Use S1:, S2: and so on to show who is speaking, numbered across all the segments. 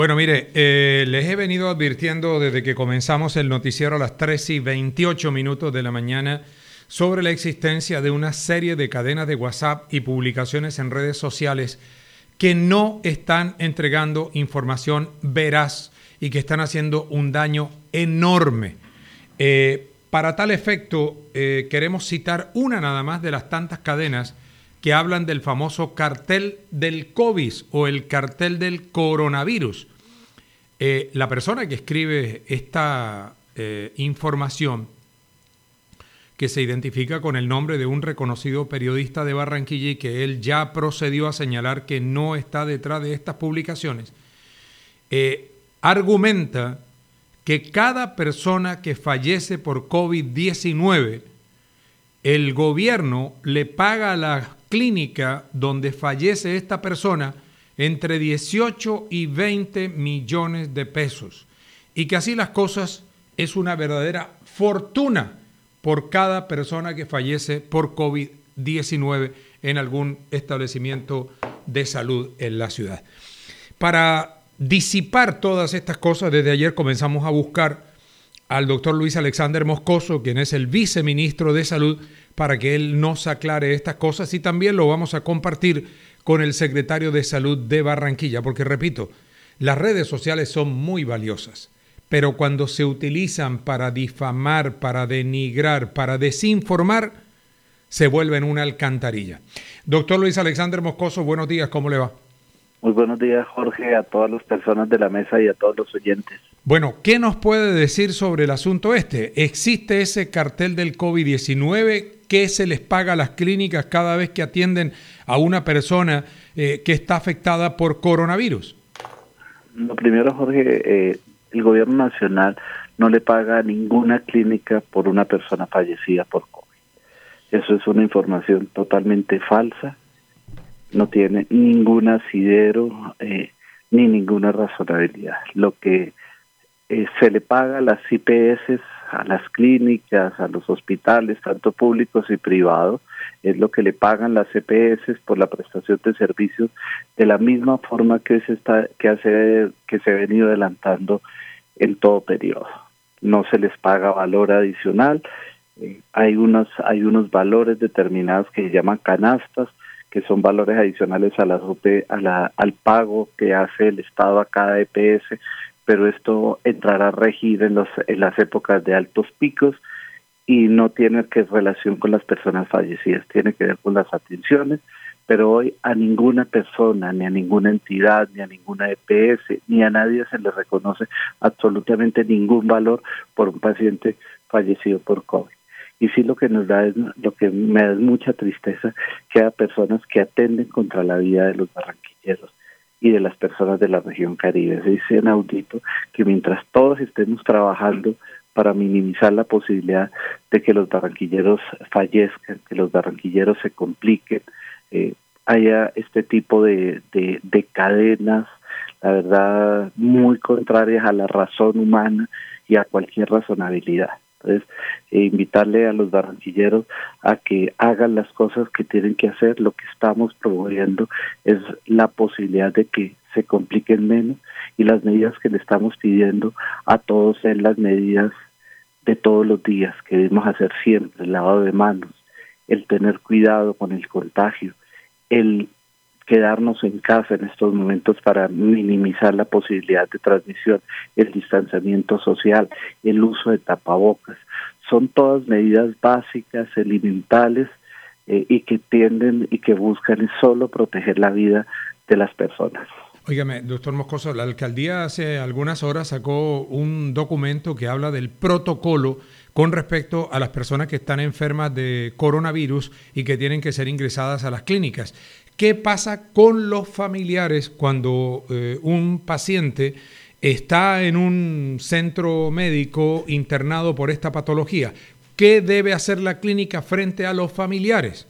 S1: Bueno, mire, les he venido advirtiendo desde que comenzamos el noticiero a las 3:28 de la mañana sobre la existencia de una serie de cadenas de WhatsApp y publicaciones en redes sociales que no están entregando información veraz y que están haciendo un daño enorme. Para tal efecto, queremos citar una nada más de las tantas cadenas que hablan del famoso cartel del COVID o el cartel del coronavirus. La persona que escribe esta información, que se identifica con el nombre de un reconocido periodista de Barranquilla y que él ya procedió a señalar que no está detrás de estas publicaciones, argumenta que cada persona que fallece por COVID-19, el gobierno le paga a la clínica donde fallece esta persona entre 18 y 20 millones de pesos. Y que así las cosas es una verdadera fortuna por cada persona que fallece por COVID-19 en algún establecimiento de salud en la ciudad. Para disipar todas estas cosas, desde ayer comenzamos a buscar al doctor Luis Alexander Moscoso, quien es el viceministro de Salud, para que él nos aclare estas cosas, y también lo vamos a compartir con el secretario de Salud de Barranquilla, porque repito, las redes sociales son muy valiosas, pero cuando se utilizan para difamar, para denigrar, para desinformar, se vuelven una alcantarilla. Doctor Luis Alexander Moscoso, buenos días, ¿cómo le va?
S2: Muy buenos días, Jorge, a todas las personas de la mesa y a todos los oyentes.
S1: Bueno, ¿qué nos puede decir sobre el asunto este? ¿Existe ese cartel del COVID-19? ¿Qué se les paga a las clínicas cada vez que atienden a una persona que está afectada por coronavirus?
S2: Lo primero, Jorge, el gobierno nacional no le paga a ninguna clínica por una persona fallecida por COVID. Eso es una información totalmente falsa, no tiene ningún asidero ni ninguna razonabilidad. Lo que se le paga a las IPS, a las clínicas, a los hospitales, tanto públicos y privados, es lo que le pagan las EPS por la prestación de servicios, de la misma forma que se ha venido adelantando en todo periodo. No se les paga valor adicional, hay unos valores determinados que se llaman canastas, que son valores adicionales al pago que hace el Estado a cada EPS, pero esto entrará a regir en las épocas de altos picos y no tiene relación con las personas fallecidas, tiene que ver con las atenciones, pero hoy a ninguna persona, ni a ninguna entidad, ni a ninguna EPS, ni a nadie se le reconoce absolutamente ningún valor por un paciente fallecido por COVID. Y sí, lo que me da es mucha tristeza que haya personas que atenden contra la vida de los barranquilleros y de las personas de la región Caribe. Es inaudito que mientras todos estemos trabajando para minimizar la posibilidad de que los barranquilleros fallezcan, que los barranquilleros se compliquen, haya este tipo de cadenas, la verdad, muy contrarias a la razón humana y a cualquier razonabilidad. Entonces, invitarle a los barranquilleros a que hagan las cosas que tienen que hacer. Lo que estamos promoviendo es la posibilidad de que se compliquen menos, y las medidas que le estamos pidiendo a todos son las medidas de todos los días que debemos hacer siempre: el lavado de manos, el tener cuidado con el contagio, el quedarnos en casa en estos momentos para minimizar la posibilidad de transmisión, el distanciamiento social, el uso de tapabocas. Son todas medidas básicas, elementales, y que tienden y que buscan solo proteger la vida de las personas.
S1: Óigame, doctor Moscoso, la alcaldía hace algunas horas sacó un documento que habla del protocolo con respecto a las personas que están enfermas de coronavirus y que tienen que ser ingresadas a las clínicas. ¿Qué pasa con los familiares cuando un paciente está en un centro médico internado por esta patología? ¿Qué debe hacer la clínica frente a los familiares?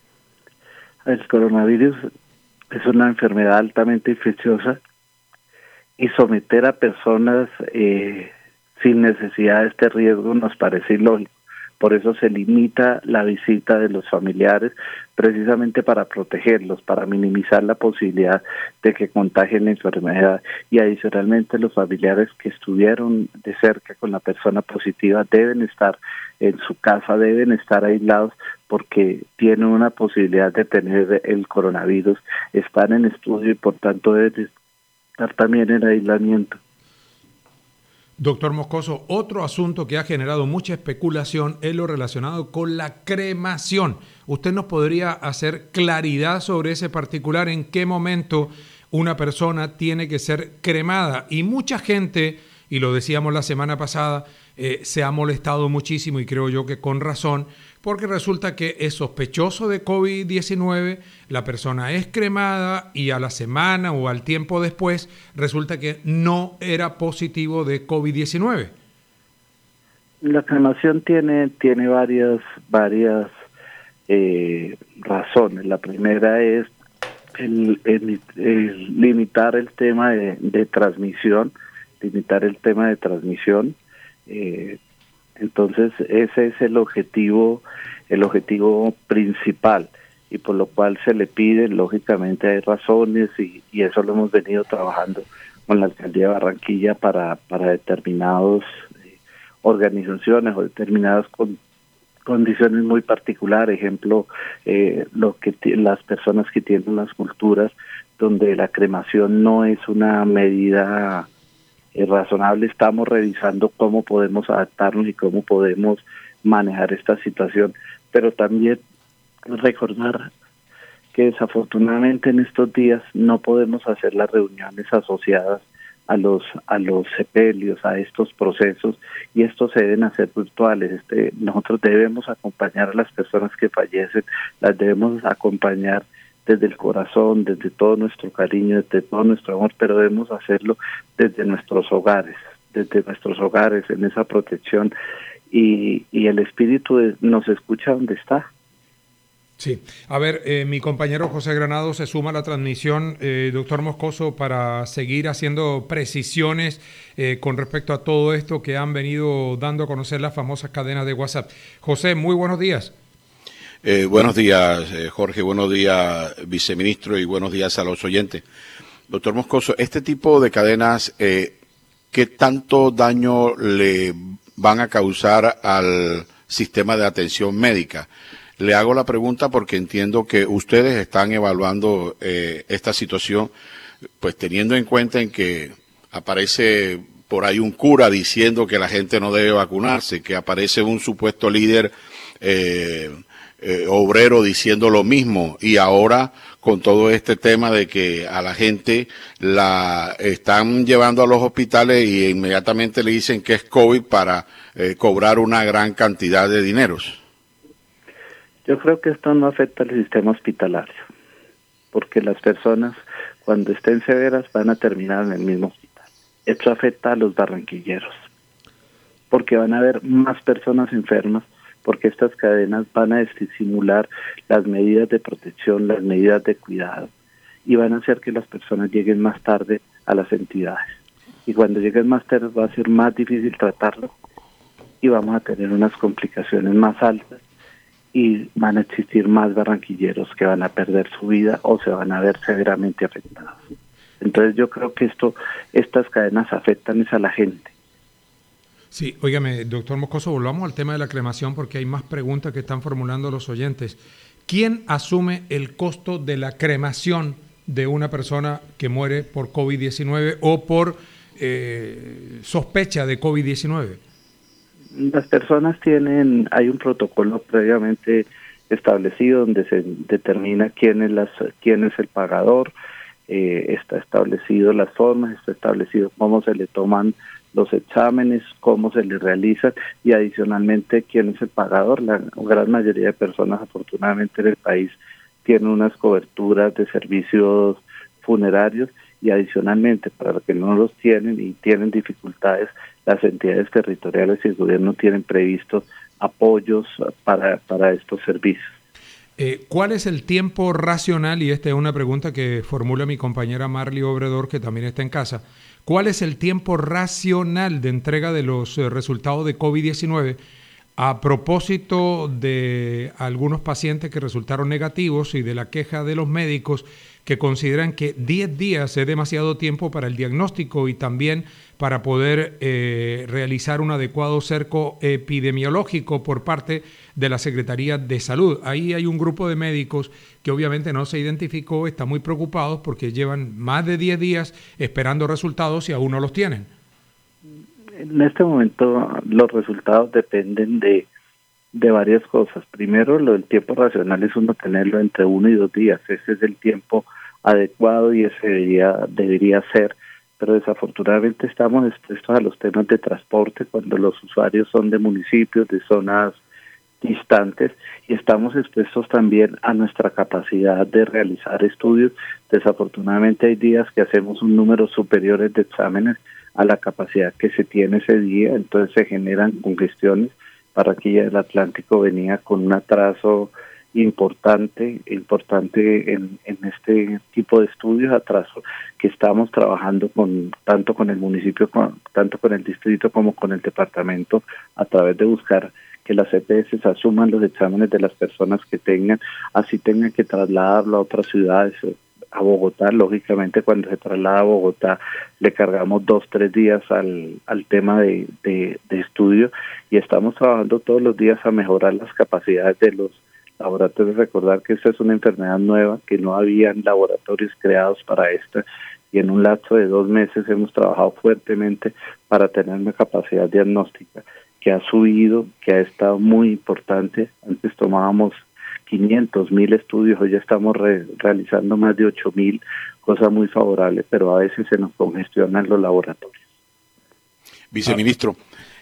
S2: El coronavirus es una enfermedad altamente infecciosa, y someter a personas sin necesidad de este riesgo nos parece ilógico. Por eso se limita la visita de los familiares, precisamente para protegerlos, para minimizar la posibilidad de que contagien la enfermedad. Y adicionalmente los familiares que estuvieron de cerca con la persona positiva deben estar en su casa, deben estar aislados porque tienen una posibilidad de tener el coronavirus, están en estudio y por tanto deben estar también en aislamiento.
S1: Doctor Moscoso, otro asunto que ha generado mucha especulación es lo relacionado con la cremación. ¿Usted nos podría hacer claridad sobre ese particular? ¿En qué momento una persona tiene que ser cremada? Y mucha gente, y lo decíamos la semana pasada, se ha molestado muchísimo y creo yo que con razón, porque resulta que es sospechoso de COVID-19, la persona es cremada y a la semana o al tiempo después resulta que no era positivo de COVID-19.
S2: La cremación tiene varias razones. La primera es el limitar el tema de transmisión, entonces ese es el objetivo principal y por lo cual se le pide, lógicamente hay razones y eso lo hemos venido trabajando con la Alcaldía de Barranquilla para determinadas organizaciones o determinadas condiciones muy particulares, ejemplo, las personas que tienen unas culturas donde la cremación no es una medida razonable. Estamos revisando cómo podemos adaptarnos y cómo podemos manejar esta situación, pero también recordar que desafortunadamente en estos días no podemos hacer las reuniones asociadas a los sepelios, a estos procesos, y estos se deben hacer virtuales. Nosotros debemos acompañar a las personas que fallecen, las debemos acompañar desde el corazón, desde todo nuestro cariño, desde todo nuestro amor, pero debemos hacerlo desde nuestros hogares, en esa protección, y el espíritu nos escucha donde está.
S1: Sí. A ver, mi compañero José Granado se suma a la transmisión, doctor Moscoso, para seguir haciendo precisiones con respecto a todo esto que han venido dando a conocer las famosas cadenas de WhatsApp. José, muy buenos días.
S3: Buenos días, Jorge, buenos días, viceministro, y buenos días a los oyentes. Doctor Moscoso, este tipo de cadenas, ¿qué tanto daño le van a causar al sistema de atención médica? Le hago la pregunta porque entiendo que ustedes están evaluando esta situación, pues teniendo en cuenta en que aparece por ahí un cura diciendo que la gente no debe vacunarse, que aparece un supuesto líder obrero diciendo lo mismo, y ahora con todo este tema de que a la gente la están llevando a los hospitales y inmediatamente le dicen que es COVID para cobrar una gran cantidad de dineros.
S2: Yo creo que esto no afecta al sistema hospitalario, porque las personas cuando estén severas van a terminar en el mismo hospital. Esto afecta a los barranquilleros, porque van a haber más personas enfermas, porque estas cadenas van a disimular las medidas de protección, las medidas de cuidado, y van a hacer que las personas lleguen más tarde a las entidades. Y cuando lleguen más tarde va a ser más difícil tratarlo y vamos a tener unas complicaciones más altas y van a existir más barranquilleros que van a perder su vida o se van a ver severamente afectados. Entonces yo creo que estas cadenas afectan es a la gente.
S1: Sí, óigame, doctor Moscoso, volvamos al tema de la cremación porque hay más preguntas que están formulando los oyentes. ¿Quién asume el costo de la cremación de una persona que muere por COVID-19 o por sospecha de COVID-19?
S2: Las personas hay un protocolo previamente establecido donde se determina quién es el pagador, está establecido las formas, está establecido cómo se le toman los exámenes, cómo se le realizan y adicionalmente quién es el pagador. La gran mayoría de personas afortunadamente en el país tienen unas coberturas de servicios funerarios y adicionalmente para los que no los tienen y tienen dificultades, las entidades territoriales y el gobierno tienen previstos apoyos para estos servicios.
S1: ¿Cuál es el tiempo racional? Y esta es una pregunta que formula mi compañera Marly Obredor, que también está en casa. ¿Cuál es el tiempo racional de entrega de los resultados de COVID-19 A propósito de algunos pacientes que resultaron negativos y de la queja de los médicos que consideran que 10 días es demasiado tiempo para el diagnóstico y también para poder realizar un adecuado cerco epidemiológico por parte de la Secretaría de Salud. Ahí hay un grupo de médicos que obviamente no se identificó, están muy preocupados porque llevan más de 10 días esperando resultados y aún no los tienen.
S2: En este momento los resultados dependen de varias cosas. Primero, lo del tiempo racional es uno tenerlo entre 1 y 2 días. Ese es el tiempo adecuado y ese debería ser. Pero desafortunadamente estamos expuestos a los temas de transporte cuando los usuarios son de municipios, de zonas distantes, y estamos expuestos también a nuestra capacidad de realizar estudios. Desafortunadamente hay días que hacemos un número superior de exámenes a la capacidad que se tiene ese día, entonces se generan congestiones. Barranquilla del Atlántico venía con un atraso importante en este tipo de estudios, atraso que estamos trabajando tanto con el municipio, tanto con el distrito como con el departamento, a través de buscar que las EPS asuman los exámenes de las personas que tengan, así tengan que trasladarlo a otras ciudades. A Bogotá, lógicamente cuando se traslada a Bogotá le cargamos 2-3 días al tema de estudio, y estamos trabajando todos los días a mejorar las capacidades de los laboratorios. Recordar que esta es una enfermedad nueva, que no habían laboratorios creados para esta, y en un lapso de 2 meses hemos trabajado fuertemente para tener una capacidad diagnóstica que ha subido, que ha estado muy importante. Antes tomábamos 500.000 estudios, hoy ya estamos realizando más de 8.000, cosa muy favorable, pero a veces se nos congestionan los laboratorios.
S3: Viceministro,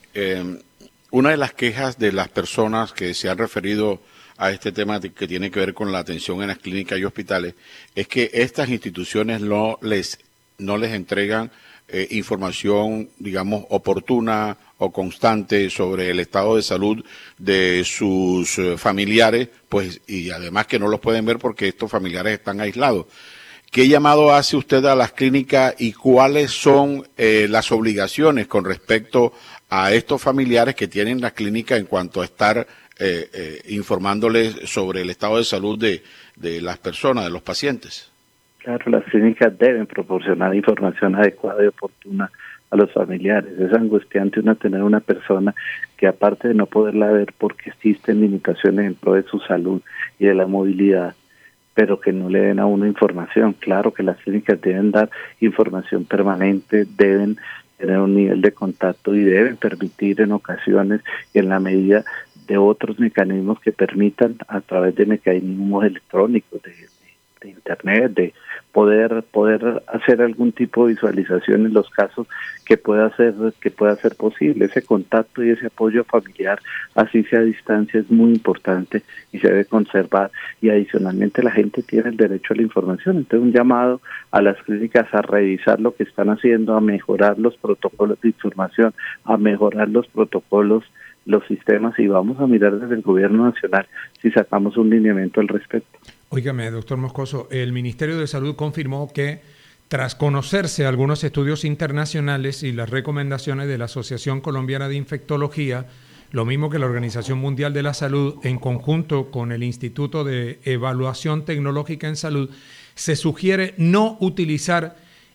S3: una de las quejas de las personas que se han referido a este tema que tiene que ver con la atención en las clínicas y hospitales es que estas instituciones no les entregan información, digamos, oportuna o constante sobre el estado de salud de sus familiares, pues, y además que no los pueden ver porque estos familiares están aislados. ¿Qué llamado hace usted a las clínicas y cuáles son las obligaciones con respecto a estos familiares que tienen las clínicas en cuanto a estar informándoles sobre el estado de salud de las personas, de los pacientes?
S2: Claro, las clínicas deben proporcionar información adecuada y oportuna a los familiares. Es angustiante tener una persona que, aparte de no poderla ver porque existen limitaciones en pro de su salud y de la movilidad, pero que no le den a uno información. Claro que las clínicas deben dar información permanente, deben tener un nivel de contacto y deben permitir en ocasiones y en la medida de otros mecanismos que permitan, a través de mecanismos electrónicos, de internet, de poder hacer algún tipo de visualización en los casos que pueda ser posible. Ese contacto y ese apoyo familiar, así sea a distancia, es muy importante y se debe conservar, y adicionalmente la gente tiene el derecho a la información. Entonces, un llamado a las clínicas a revisar lo que están haciendo, a mejorar los protocolos de información, a mejorar los protocolos, los sistemas, y vamos a mirar desde el gobierno nacional si sacamos un lineamiento al respecto.
S1: Óigame, doctor Moscoso, el Ministerio de Salud confirmó que tras conocerse algunos estudios internacionales y las recomendaciones de la Asociación Colombiana de Infectología, lo mismo que la Organización Mundial de la Salud, en conjunto con el Instituto de Evaluación Tecnológica en Salud, se sugiere no utilizar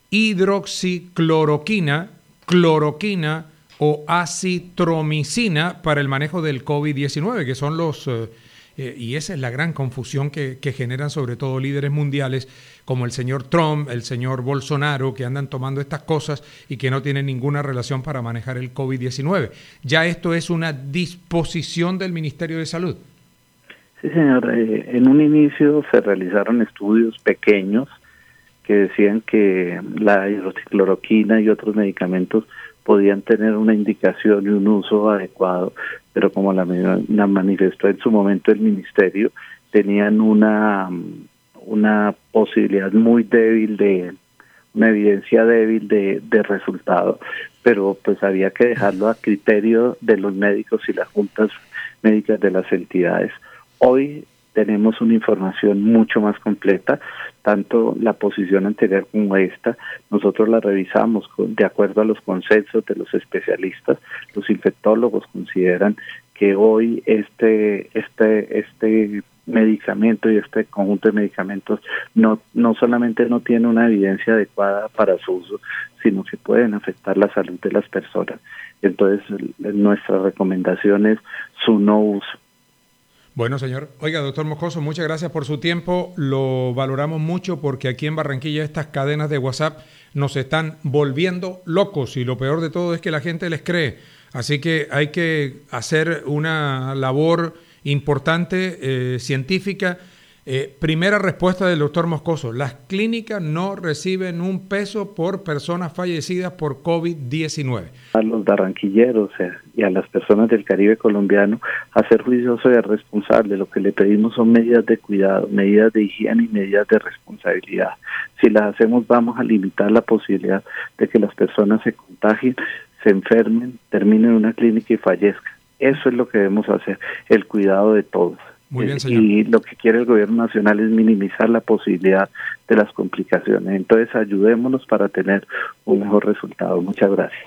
S1: hidroxicloroquina, cloroquina o acitromicina para el manejo del COVID-19, que son los... y esa es la gran confusión que generan sobre todo líderes mundiales como el señor Trump, el señor Bolsonaro, que andan tomando estas cosas y que no tienen ninguna relación para manejar el COVID-19. ¿Ya esto es una disposición del Ministerio de Salud?
S2: Sí, señor. En un inicio se realizaron estudios pequeños que decían que la hidroxicloroquina y otros medicamentos podían tener una indicación y un uso adecuado, pero como la manifestó en su momento el ministerio, tenían una posibilidad muy débil una evidencia débil de resultado, pero pues había que dejarlo a criterio de los médicos y las juntas médicas de las entidades. Hoy tenemos una información mucho más completa, tanto la posición anterior como esta, nosotros la revisamos de acuerdo a los consensos de los especialistas. Los infectólogos consideran que hoy este medicamento y este conjunto de medicamentos no solamente no tiene una evidencia adecuada para su uso, sino que pueden afectar la salud de las personas. Entonces, nuestra recomendación es su no uso.
S1: Bueno, señor. Oiga, doctor Moscoso, muchas gracias por su tiempo. Lo valoramos mucho porque aquí en Barranquilla estas cadenas de WhatsApp nos están volviendo locos y lo peor de todo es que la gente les cree. Así que hay que hacer una labor importante, científica. Primera respuesta del doctor Moscoso. Las clínicas no reciben un peso por personas fallecidas por COVID-19.
S2: A los barranquilleros y a las personas del Caribe colombiano a ser juiciosos y responsables. Lo que le pedimos son medidas de cuidado, medidas de higiene y medidas de responsabilidad. Si las hacemos, vamos a limitar la posibilidad de que las personas se contagien, se enfermen, terminen en una clínica y fallezcan. Eso es lo que debemos hacer, el cuidado de todos.
S1: Muy bien, señor.
S2: Y lo que quiere el gobierno nacional es minimizar la posibilidad de las complicaciones. Entonces, ayudémonos para tener un mejor resultado. Muchas gracias.